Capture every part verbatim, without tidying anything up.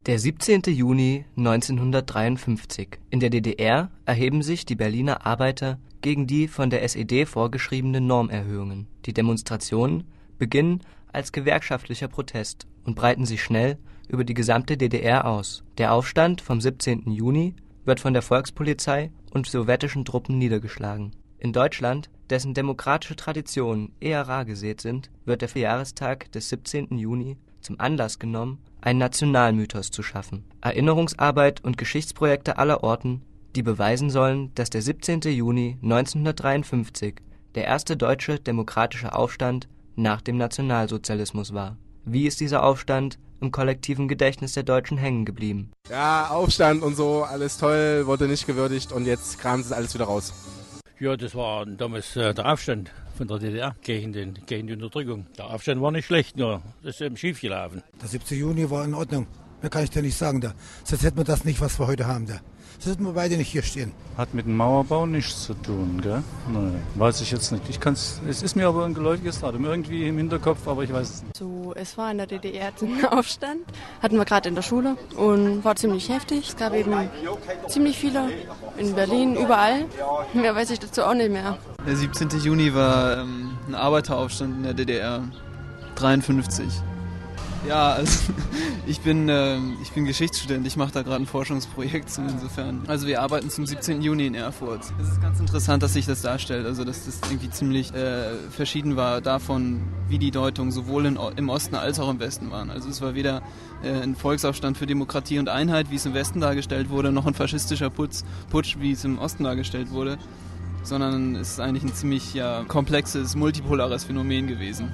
Der siebzehnte Juni neunzehnhundertdreiundfünfzig. In der D D R erheben sich die Berliner Arbeiter gegen die von der S E D vorgeschriebenen Normerhöhungen. Die Demonstrationen beginnen als gewerkschaftlicher Protest und breiten sich schnell über die gesamte D D R aus. Der Aufstand vom siebzehnten Juni wird von der Volkspolizei und sowjetischen Truppen niedergeschlagen. In Deutschland, dessen demokratische Traditionen eher rar gesät sind, wird der Jahrestag des siebzehnten Juni zum Anlass genommen, einen Nationalmythos zu schaffen. Erinnerungsarbeit und Geschichtsprojekte aller Orten, die beweisen sollen, dass der siebzehnte Juni neunzehnhundertdreiundfünfzig der erste deutsche demokratische Aufstand nach dem Nationalsozialismus war. Wie ist dieser Aufstand im kollektiven Gedächtnis der Deutschen hängen geblieben? Ja, Aufstand und so, alles toll, wurde nicht gewürdigt und jetzt kramt es alles wieder raus. Ja, das war damals äh, der Aufstand von der D D R gegen, den, gegen die Unterdrückung. Der Aufstand war nicht schlecht, nur das ist eben schief gelaufen. Der siebzehnte Juni war in Ordnung, mehr kann ich dir nicht sagen. Da. Sonst hätten wir das nicht, was wir heute haben. Da. Sonst hätten wir beide nicht hier stehen. Hat mit dem Mauerbau nichts zu tun, gell? Nein, weiß ich jetzt nicht. Ich kann's, es ist mir aber ein geläufiges Datum irgendwie im Hinterkopf, aber ich weiß es nicht. So, es war in der D D R ein Aufstand, hatten wir gerade in der Schule und war ziemlich heftig. Es gab eben ziemlich viele in Berlin, überall. Mehr weiß ich dazu auch nicht mehr. Der siebzehnte Juni war ähm, ein Arbeiteraufstand in der D D R, dreiundfünfzig. Ja, also ich bin, äh, ich bin Geschichtsstudent, ich mache da gerade ein Forschungsprojekt zum insofern. Also wir arbeiten zum siebzehnten Juni in Erfurt. Es ist ganz interessant, dass sich das darstellt, also dass das irgendwie ziemlich äh, verschieden war davon, wie die Deutungen sowohl in, im Osten als auch im Westen waren. Also es war weder äh, ein Volksaufstand für Demokratie und Einheit, wie es im Westen dargestellt wurde, noch ein faschistischer Putsch, Putsch wie es im Osten dargestellt wurde, sondern es ist eigentlich ein ziemlich ja, komplexes, multipolares Phänomen gewesen.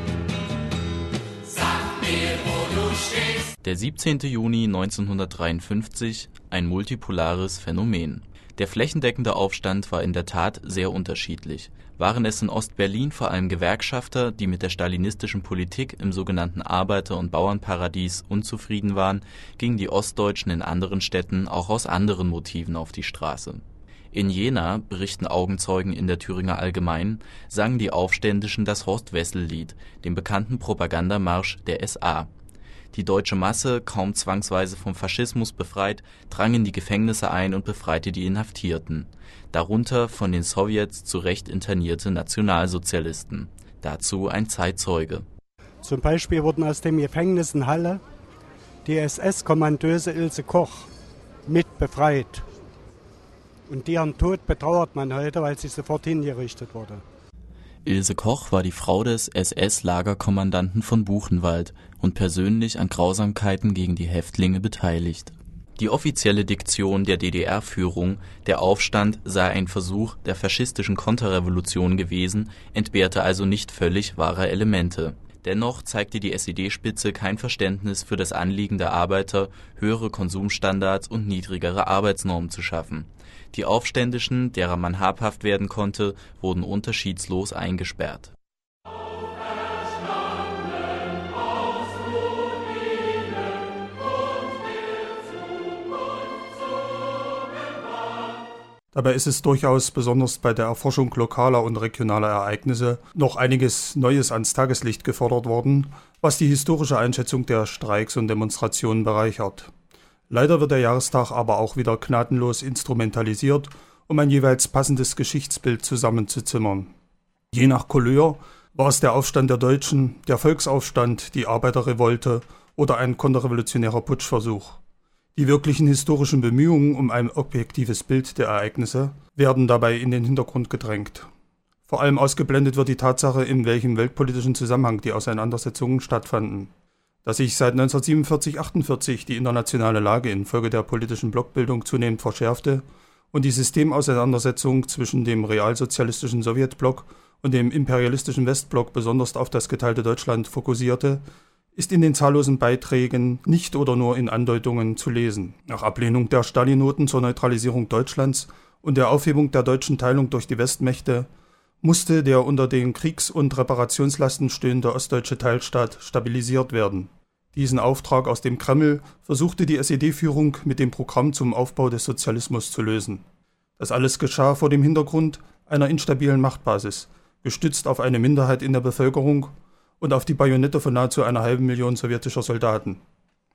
Der siebzehnte Juni neunzehnhundertdreiundfünfzig, ein multipolares Phänomen. Der flächendeckende Aufstand war in der Tat sehr unterschiedlich. Waren es in Ostberlin vor allem Gewerkschafter, die mit der stalinistischen Politik im sogenannten Arbeiter- und Bauernparadies unzufrieden waren, gingen die Ostdeutschen in anderen Städten auch aus anderen Motiven auf die Straße. In Jena, berichten Augenzeugen in der Thüringer Allgemeinen, sangen die Aufständischen das Horst-Wessel-Lied, den bekannten Propagandamarsch der S A. Die deutsche Masse, kaum zwangsweise vom Faschismus befreit, drang in die Gefängnisse ein und befreite die Inhaftierten, darunter von den Sowjets zu Recht internierte Nationalsozialisten. Dazu ein Zeitzeuge. Zum Beispiel wurden aus dem Gefängnis in Halle die S S-Kommandeuse Ilse Koch mit befreit. Und deren Tod betrauert man heute, weil sie sofort hingerichtet wurde. Ilse Koch war die Frau des S S-Lagerkommandanten von Buchenwald und persönlich an Grausamkeiten gegen die Häftlinge beteiligt. Die offizielle Diktion der D D R-Führung, der Aufstand sei ein Versuch der faschistischen Konterrevolution gewesen, entbehrte also nicht völlig wahrer Elemente. Dennoch zeigte die S E D-Spitze kein Verständnis für das Anliegen der Arbeiter, höhere Konsumstandards und niedrigere Arbeitsnormen zu schaffen. Die Aufständischen, derer man habhaft werden konnte, wurden unterschiedslos eingesperrt. Dabei ist es durchaus, besonders bei der Erforschung lokaler und regionaler Ereignisse, noch einiges Neues ans Tageslicht gefordert worden, was die historische Einschätzung der Streiks und Demonstrationen bereichert. Leider wird der Jahrestag aber auch wieder gnadenlos instrumentalisiert, um ein jeweils passendes Geschichtsbild zusammenzuzimmern. Je nach Couleur war es der Aufstand der Deutschen, der Volksaufstand, die Arbeiterrevolte oder ein konterrevolutionärer Putschversuch. Die wirklichen historischen Bemühungen um ein objektives Bild der Ereignisse werden dabei in den Hintergrund gedrängt. Vor allem ausgeblendet wird die Tatsache, in welchem weltpolitischen Zusammenhang die Auseinandersetzungen stattfanden. Dass sich seit neunzehnhundertsiebenundvierzig achtundvierzig die internationale Lage infolge der politischen Blockbildung zunehmend verschärfte und die Systemauseinandersetzung zwischen dem realsozialistischen Sowjetblock und dem imperialistischen Westblock besonders auf das geteilte Deutschland fokussierte, ist in den zahllosen Beiträgen nicht oder nur in Andeutungen zu lesen. Nach Ablehnung der Stalin-Noten zur Neutralisierung Deutschlands und der Aufhebung der deutschen Teilung durch die Westmächte musste der unter den Kriegs- und Reparationslasten stöhnende ostdeutsche Teilstaat stabilisiert werden. Diesen Auftrag aus dem Kreml versuchte die S E D-Führung mit dem Programm zum Aufbau des Sozialismus zu lösen. Das alles geschah vor dem Hintergrund einer instabilen Machtbasis, gestützt auf eine Minderheit in der Bevölkerung und auf die Bajonette von nahezu einer halben Million sowjetischer Soldaten.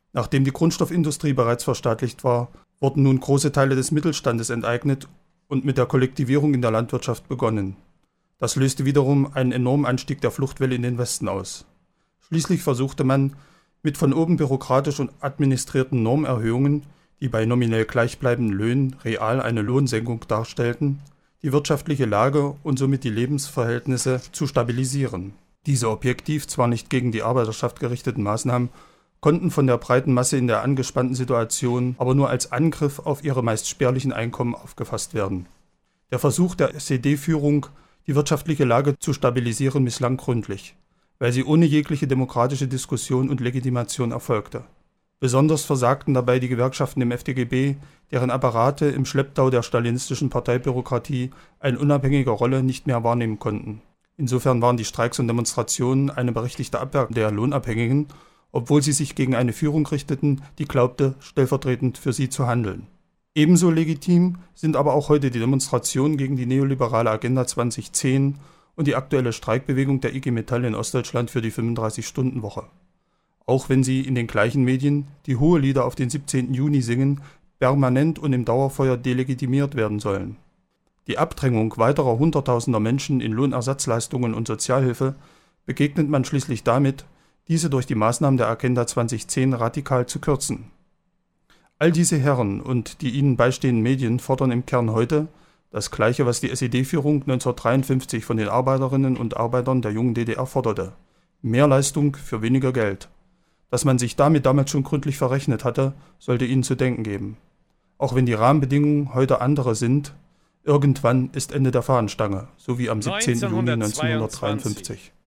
Nachdem die Grundstoffindustrie bereits verstaatlicht war, wurden nun große Teile des Mittelstandes enteignet und mit der Kollektivierung in der Landwirtschaft begonnen. Das löste wiederum einen enormen Anstieg der Fluchtwelle in den Westen aus. Schließlich versuchte man, mit von oben bürokratisch und administrierten Normerhöhungen, die bei nominell gleichbleibenden Löhnen real eine Lohnsenkung darstellten, die wirtschaftliche Lage und somit die Lebensverhältnisse zu stabilisieren. Diese objektiv zwar nicht gegen die Arbeiterschaft gerichteten Maßnahmen konnten von der breiten Masse in der angespannten Situation aber nur als Angriff auf ihre meist spärlichen Einkommen aufgefasst werden. Der Versuch der S E D-Führung, die wirtschaftliche Lage zu stabilisieren, misslang gründlich, weil sie ohne jegliche demokratische Diskussion und Legitimation erfolgte. Besonders versagten dabei die Gewerkschaften im F D G B, deren Apparate im Schlepptau der stalinistischen Parteibürokratie eine unabhängige Rolle nicht mehr wahrnehmen konnten. Insofern waren die Streiks und Demonstrationen eine berechtigte Abwehr der Lohnabhängigen, obwohl sie sich gegen eine Führung richteten, die glaubte, stellvertretend für sie zu handeln. Ebenso legitim sind aber auch heute die Demonstrationen gegen die neoliberale Agenda zwanzig zehn und die aktuelle Streikbewegung der I G Metall in Ostdeutschland für die fünfunddreißig-Stunden-Woche. Auch wenn sie in den gleichen Medien, die Hohelieder auf den siebzehnten Juni singen, permanent und im Dauerfeuer delegitimiert werden sollen. Die Abdrängung weiterer Hunderttausender Menschen in Lohnersatzleistungen und Sozialhilfe begegnet man schließlich damit, diese durch die Maßnahmen der Agenda zwanzig zehn radikal zu kürzen. All diese Herren und die ihnen beistehenden Medien fordern im Kern heute das Gleiche, was die S E D-Führung neunzehnhundertdreiundfünfzig von den Arbeiterinnen und Arbeitern der jungen D D R forderte: Mehr Leistung für weniger Geld. Dass man sich damit damals schon gründlich verrechnet hatte, sollte ihnen zu denken geben. Auch wenn die Rahmenbedingungen heute andere sind, irgendwann ist Ende der Fahnenstange, so wie am siebzehnten Juni neunzehnhundertdreiundfünfzig.